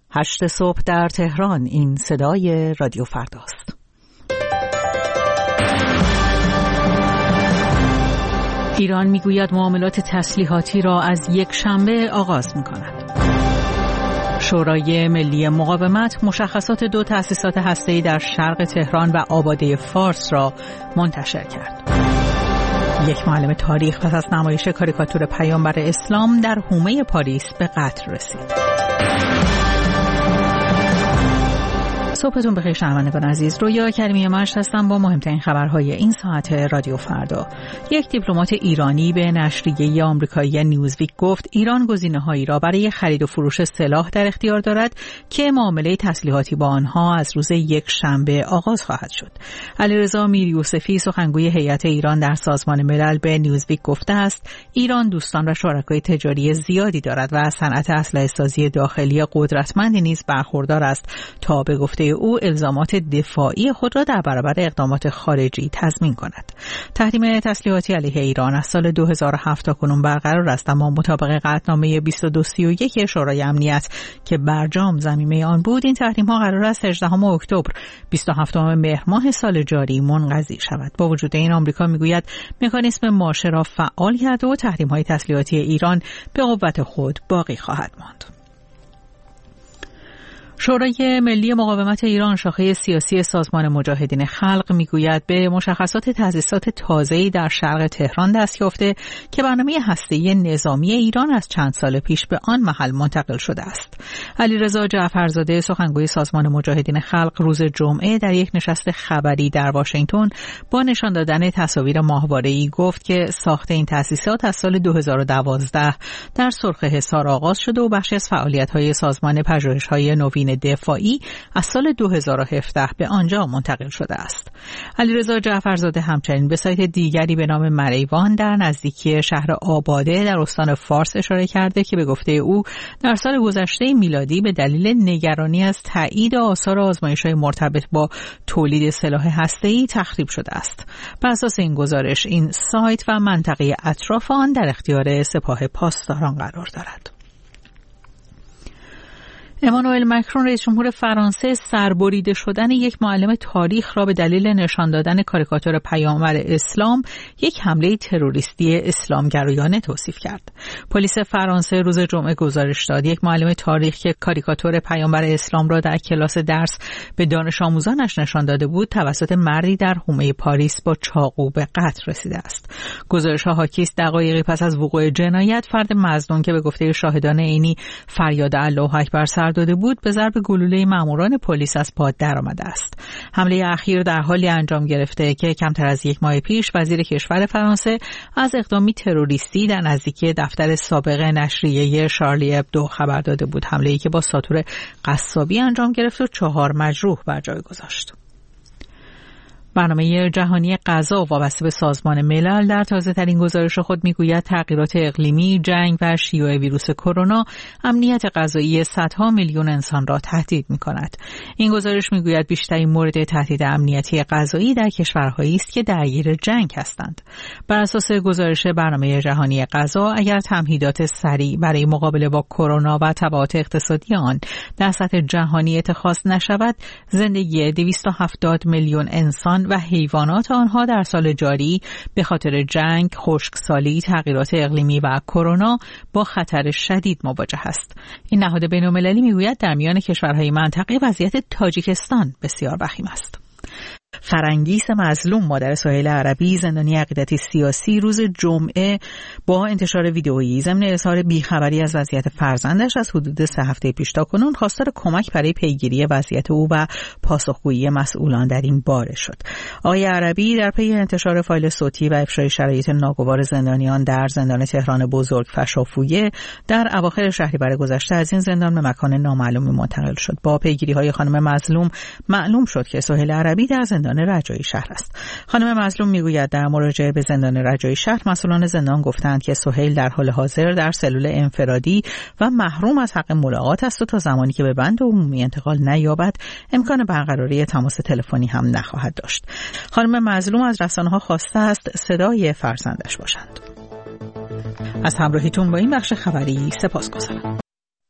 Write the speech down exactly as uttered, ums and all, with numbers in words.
هشت صبح در تهران. این صدای رادیو فرداست. ایران میگوید معاملات تسلیحاتی را از یک شنبه آغاز می‌کند. شورای ملی مقاومت مشخصات دو تأسیسات هسته‌ای در شرق تهران و آباده فارس را منتشر کرد. یک معلم تاریخ پس از نمایش کاریکاتور پیامبر اسلام در حومه پاریس به قتل رسید. صبحتون بخیر شنوندگان عزیز. رویا کریمی مشت هستم با مهمترین خبرهای این ساعت رادیو فردا. یک دیپلمات ایرانی به نشریه آمریکایی نیوزویک گفت ایران گزینه‌هایی را برای خرید و فروش سلاح در اختیار دارد که معامله تسلیحاتی با آنها از روز یک شنبه آغاز خواهد شد. علیرضا میریوسفی سخنگوی هیئت ایران در سازمان ملل به نیوزویک گفته است ایران دوستان و شرکای تجاری زیادی دارد و از صنعت اسلحه‌سازی داخلی قدرتمندی نیز برخوردار است تا به گفته او الزامات دفاعی خود را در برابر اقدامات خارجی تضمین کند. تحریم تسلیحاتی علیه ایران از سال دو هزار و هفت تا کنون برقرار است، اما مطابق قطعنامه بیست و دو سی و یک شورای امنیت که برجام ضمیمه آن بود، این تحریم ها قرار است هجدهم اکتبر بیست و هفتم مهر ماه سال جاری منقضی شود. با وجود این آمریکا میگوید مکانیسم ماشه را فعال کرده و تحریم های تسلیحاتی ایران به قوت خود باقی خواهد ماند. شورای ملی مقاومت ایران شاخه سیاسی سازمان مجاهدین خلق میگوید به مشخصات تأسیسات تازه‌ای در شرق تهران دست یافته که برنامه هسته‌ای نظامی ایران از چند سال پیش به آن محل منتقل شده است. علیرضا جعفرزاده سخنگوی سازمان مجاهدین خلق روز جمعه در یک نشست خبری در واشنگتن با نشان دادن تصاویر ماهواره‌ای گفت که ساخت این تأسیسات از سال دو هزار و دوازده در سرخ حصار آغاز شده و بخشی از فعالیت‌های سازمان پژوهش‌های نوین دفاعی از سال دو هزار و هفده به آنجا منتقل شده است. علیرضا جعفرزاده همچنین به سایت دیگری به نام مریوان در نزدیکی شهر آباده در استان فارس اشاره کرده که به گفته او در سال گذشته میلادی به دلیل نگرانی از تایید آثار آزمایش‌های مرتبط با تولید سلاح هسته‌ای تخریب شده است. بر اساس این گزارش این سایت و منطقه اطراف آن در اختیار سپاه پاسداران قرار دارد. امانوئل مکرون رئیس جمهور فرانسه سربریده شدن یک معلم تاریخ را به دلیل نشان دادن کاریکاتور پیامبر اسلام یک حمله تروریستی اسلامگرایانه توصیف کرد. پلیس فرانسه روز جمعه گزارش داد یک معلم تاریخ که کاریکاتور پیامبر اسلام را در کلاس درس به دانش آموزانش نشان داده بود توسط مردی در حومه پاریس با چاقو به قتل رسیده است. گزارش‌ها حاکی است دقایقی پس از وقوع جنایت فرد مظنون که به گفته شاهدان عینی فریاد الله اکبر داده بود به ضرب گلوله ماموران پلیس از پا درآمده است. حمله اخیر در حالی انجام گرفته که کمتر از یک ماه پیش وزیر کشور فرانسه از اقدامی تروریستی در نزدیکی دفتر سابق نشریه شارلی ابدو خبر داده بود، حمله‌ای که با ساطور قصابی انجام گرفت و چهار مجروح بر جای گذاشت. برنامه جهانی غذا وابسته به سازمان ملل در تازه‌ترین گزارش خود میگوید تغییرات اقلیمی، جنگ و شیوع ویروس کرونا امنیت غذایی صدها میلیون انسان را تهدید می‌کند. این گزارش میگوید بیشترین مورد تهدید امنیتی غذایی در کشورهایی است که درگیر جنگ هستند. بر اساس گزارش برنامه جهانی غذا، اگر تمهیدات سریع برای مقابله با کرونا و تبعات اقتصادی آن در سطح جهانی اتخاذ نشود، زندگی دویست و هفتاد میلیون انسان و حیوانات آنها در سال جاری به خاطر جنگ، خشکسالی، تغییرات اقلیمی و کرونا با خطر شدید مواجه است. این نهاد بین‌المللی میگوید در میان کشورهای منطقه وضعیت تاجیکستان بسیار وخیم است. فرنگیس مظلوم مادر سهیل عربی زندانی عقیدتی سیاسی روز جمعه با انتشار ویدئویی ضمن اظهار بیخبری از وضعیت فرزندش از حدود سه هفته پیش تا کنون خواستار کمک برای پیگیری وضعیت او و پاسخگویی مسئولان در این باره شد. آقای عربی در پی انتشار فایل صوتی و افشای شرایط ناگوار زندانیان در زندان تهران بزرگ فشافویه در اواخر شهریور گذشته از این زندان به مکان نامعلومی منتقل شد. با پیگیری‌های خانم مظلوم معلوم شد که سهیل عربی در زندان رجایی شهر است. خانم مظلوم میگوید در مراجعه به زندان رجایی شهر مسئولان زندان گفتند که سهیل در حال حاضر در سلول انفرادی و محروم از حق ملاقات است و تا زمانی که به بند عمومی انتقال نیابد امکان برقراری تماس تلفنی هم نخواهد داشت. خانم مظلوم از رسانه‌ها خواسته است صدای فرزندش باشند. از همراهیتون با این بخش خبری سپاسگزارم.